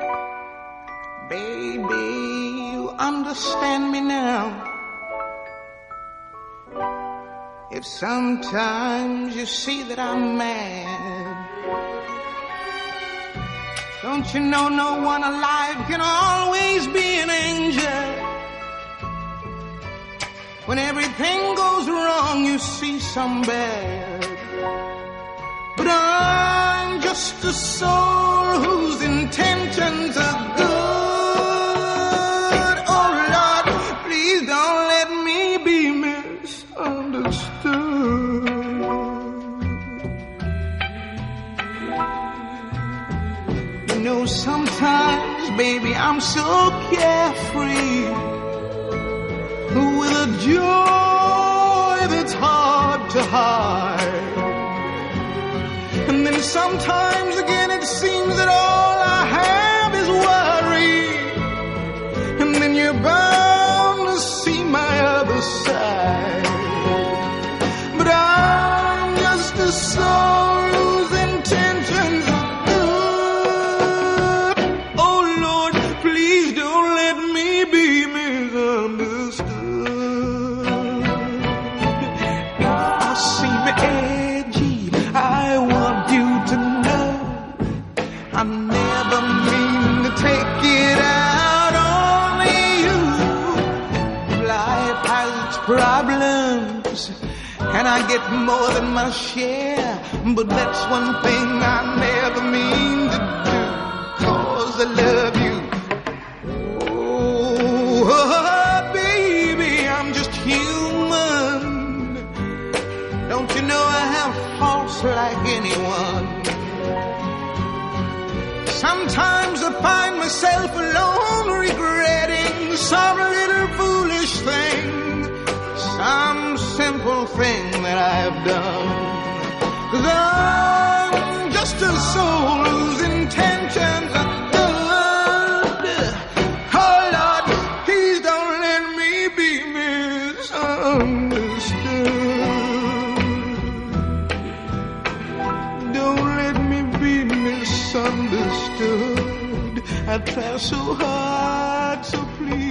Baby, you understand me now. If sometimes you see that I'm mad, don't you know no one alive can always be an angel? When everything goes wrong, you see some bad. But I'm just a soul whose intentions are good. Oh Lord, please don't let me be misunderstood. You know, sometimes, baby, I'm so carefree, with a joy that's hard to hide. And then sometimes again it seems that all I have is worry. And then you're bound to see my other side. But I'm just a soul whose intentions are good. Oh Lord, please don't let me be misunderstood. I seem edgy, I want you to know I never mean to take it out on you. Life has its problems, and I get more than my share. But that's one thing I never mean to do, 'cause I love you. Oh, baby, I'm just human. Don't you know I have faults like anyone? Sometimes I find myself alone regretting some little foolish thing, some simple thing that I've done. 'Cause I'm just a soul whose intentions are good. Oh Lord, please don't let me be misunderstood. Don't let me be misunderstood. I try so hard, so please.